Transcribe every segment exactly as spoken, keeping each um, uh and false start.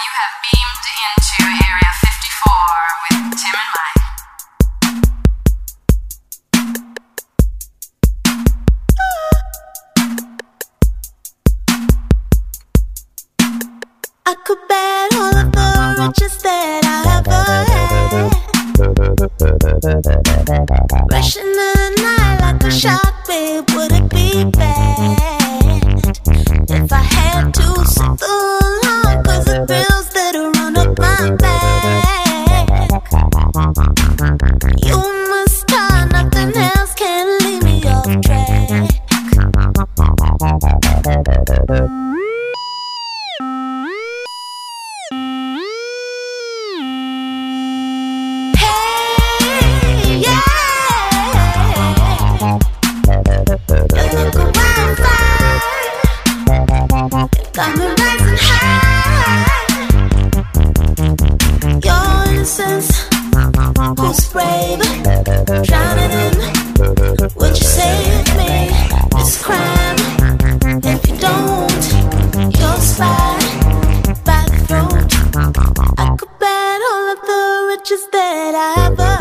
You have beamed into Area fifty-four with Tim and Mike. I could bet all of the riches that I ever had. Rushing in the night like a shark, babe, would it be bad if I had to sit the alone? Cause the thrills that run up my back, you must tie, nothing else can leave me off track. Got me rising high. Your innocence, who's brave, drowning in. Would you save me this crime? If you don't, you'll slide by the throat. I could bet all of the riches that I ever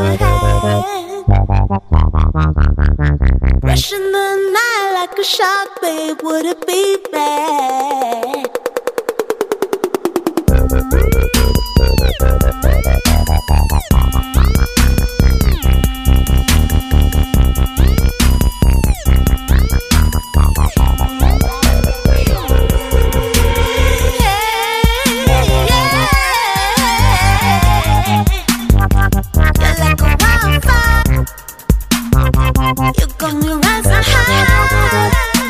had. Rushing the night like a shark, babe, would it be bad? You got me rising high.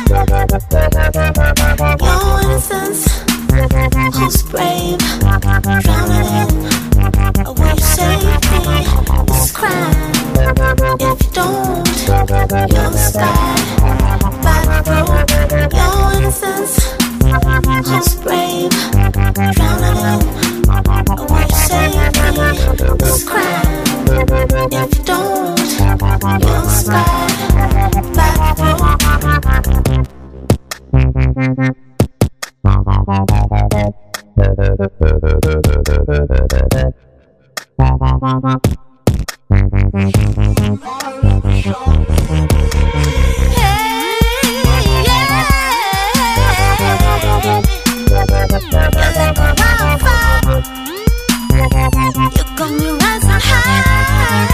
Your innocence, who's brave, drowning in. Will you save me this crime? If you don't, you'll slide by the road. Your innocence, who's brave, drowning in. Will you save me this crime? If you don't, you'll slide by the road. You got me rising high.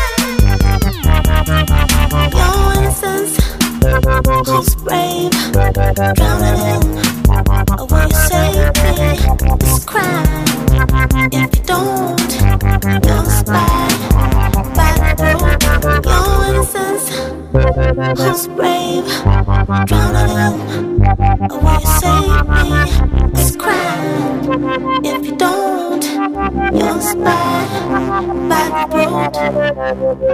Your innocence, who's brave, drowning in. Will you save me this crime? If you don't, you'll slide by the road. Your innocence, who's brave, drowning in. Will you save me this crime? If you don't, you'll slide by the road.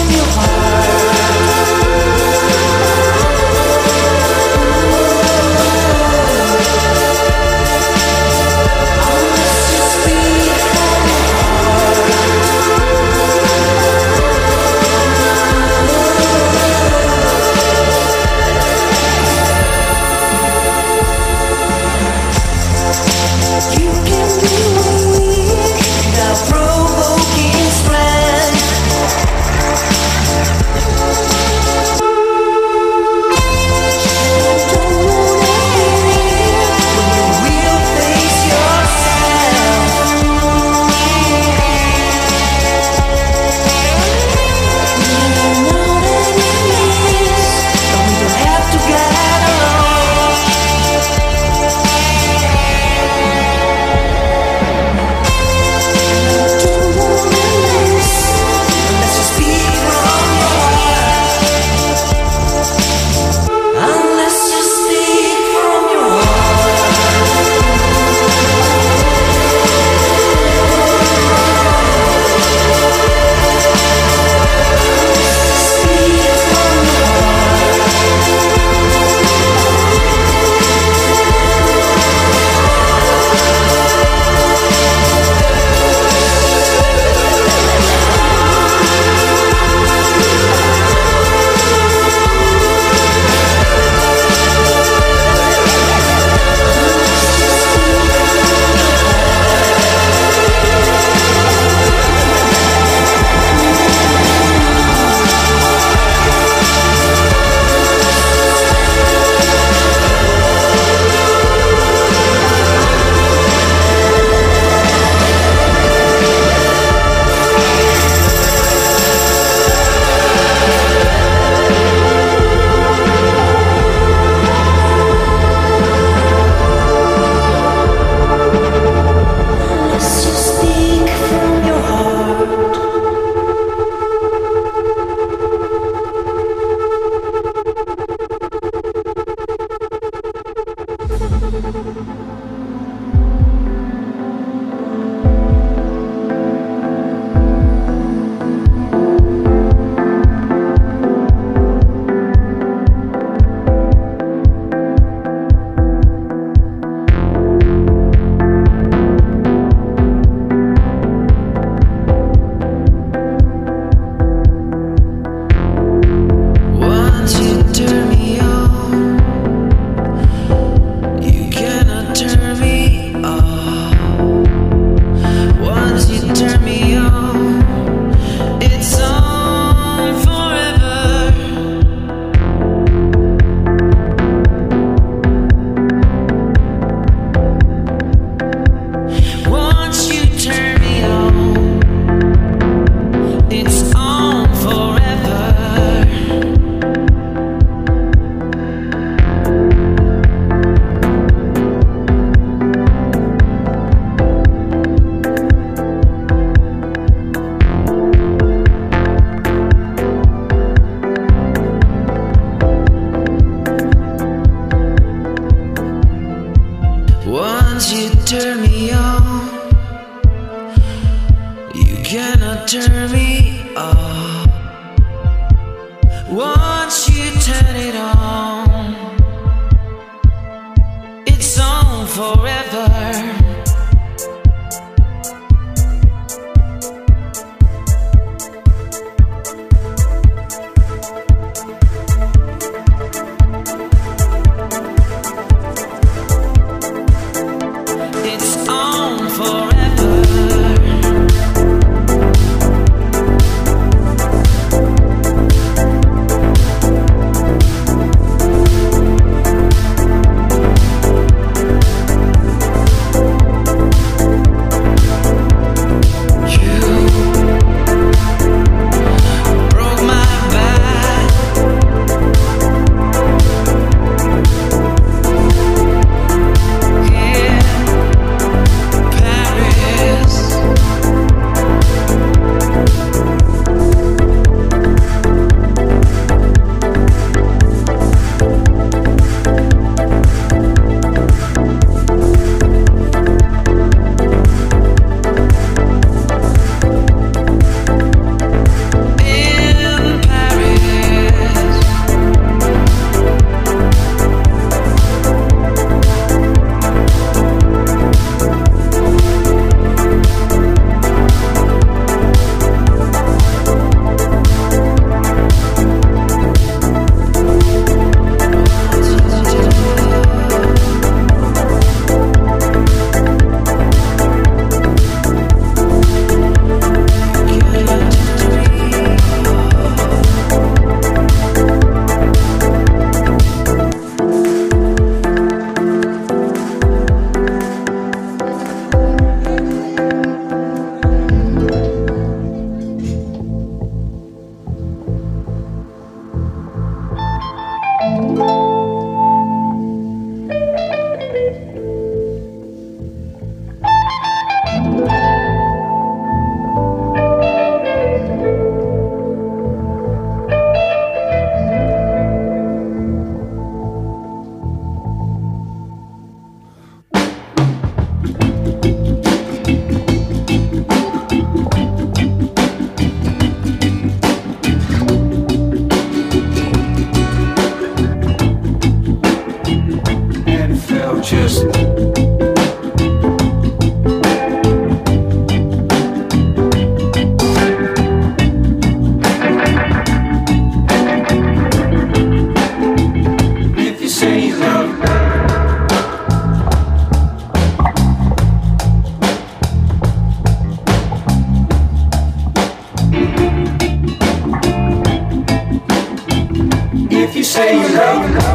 Provoking strength. if you say you love me.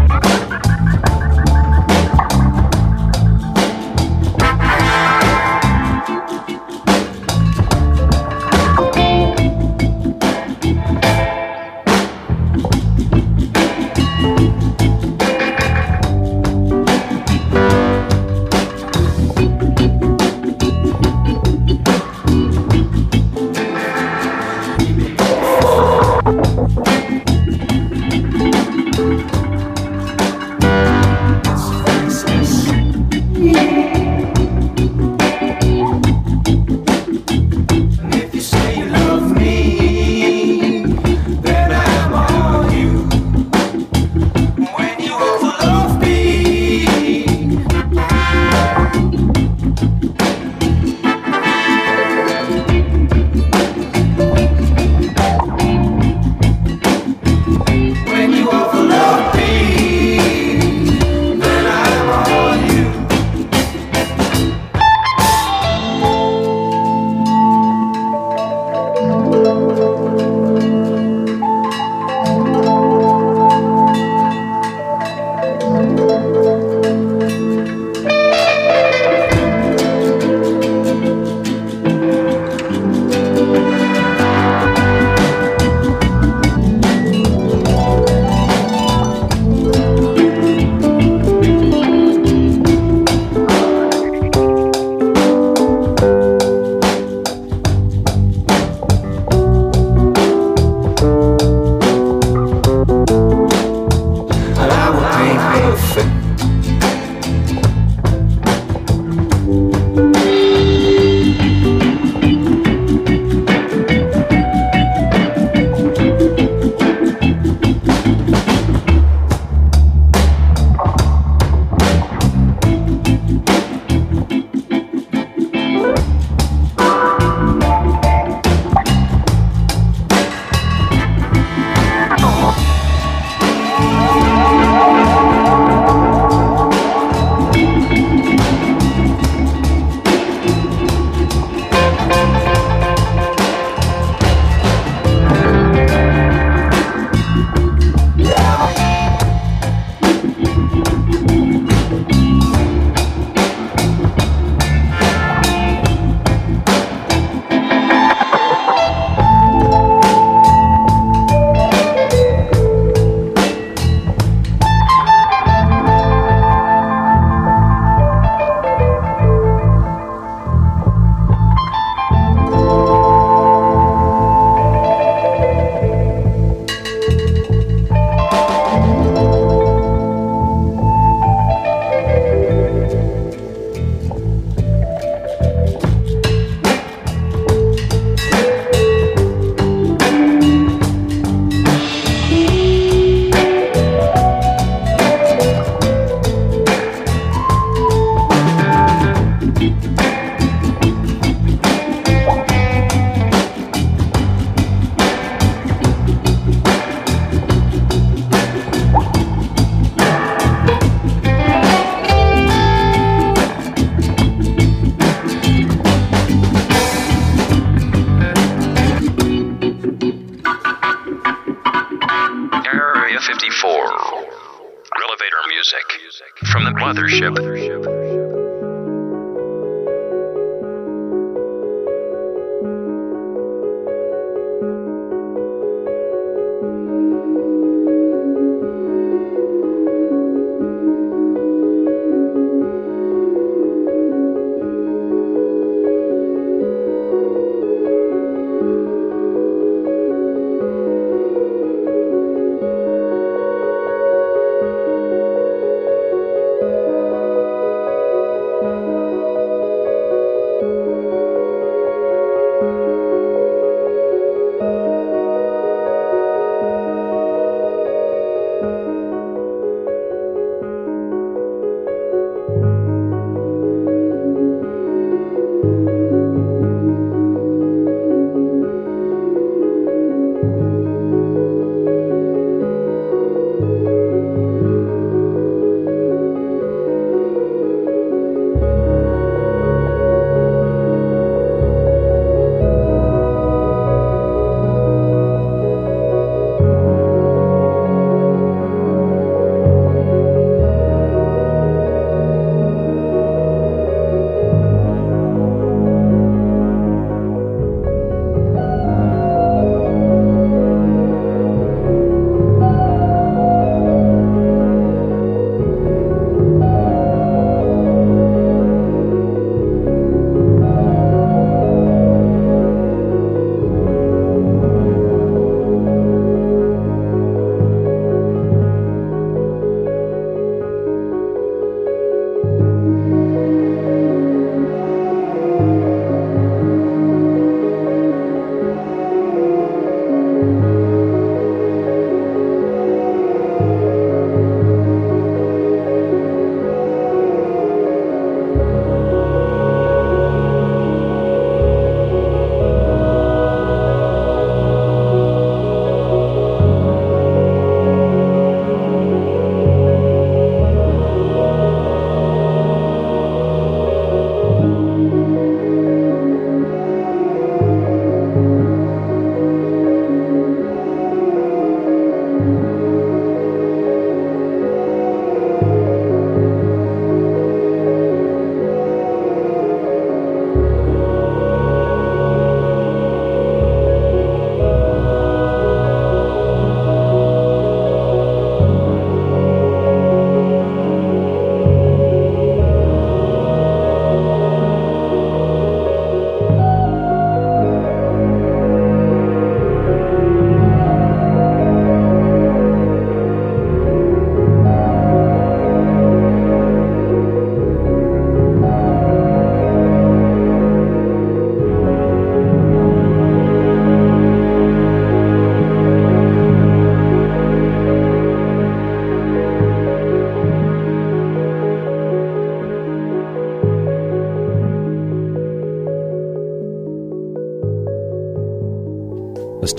From the Mothership.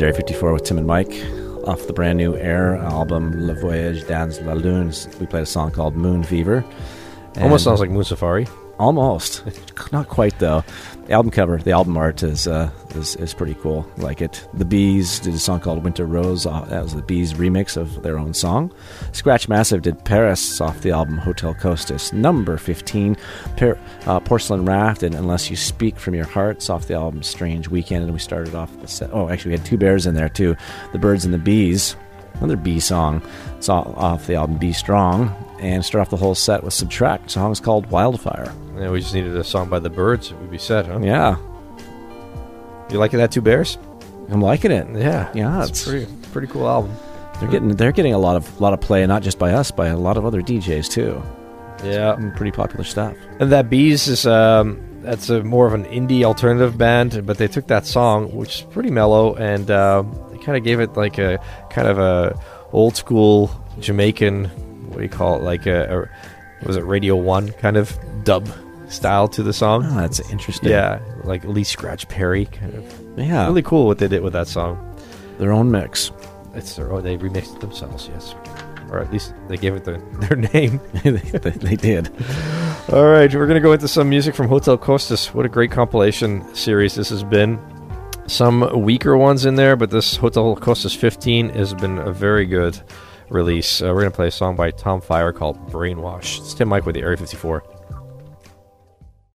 Area fifty-four with Tim and Mike off the brand new Air album Le Voyage dans la Lune. We played a song called Moon Fever. Almost sounds like Moon Safari. Almost. Not quite, though. The album cover, the album art is uh, is, is pretty cool. I like it. The Bees did a song called Winter Rose. Uh, that was the Bees remix of their own song. Scratch Massive did Paris off the album Hotel Costas. Number fifteen, per, uh, Porcelain Raft and Unless You Speak From Your Hearts off the album Strange Weekend. And we started off the set. Oh, actually, we had two bears in there, too. The Birds and the Bees. Another Bee song. It's off the album Be Strong. And start off the whole set with Subtract. The song is called Wildfire. Yeah, we just needed a song by the Birds. It would be set, huh? Yeah. You liking that, Two Bears? I'm liking it. Yeah. Yeah, it's, it's pretty pretty cool album. They're getting they're getting a lot of lot of play, not just by us, by a lot of other D Js too. Yeah. Some pretty popular stuff. And that Bees is um that's a more of an indie alternative band, but they took that song, which is pretty mellow, and uh, they kind of gave it like a kind of a old school Jamaican, what do you call it, like a, a was it Radio One kind of dub style to the song. Oh, that's interesting. Yeah, like Lee Scratch Perry kind of. Yeah, really cool what they did with that song. Their own mix. It's their own. They remixed it themselves, yes, or at least they gave it the, their name. they, they did. All right, we're gonna go into some music from Hotel Costas. What a great compilation series this has been. Some weaker ones in there, but this Hotel Costas fifteen has been a very good release. Uh, we're going to play a song by Tom Fire called Brainwash. It's Tim Mike with the Area fifty-four.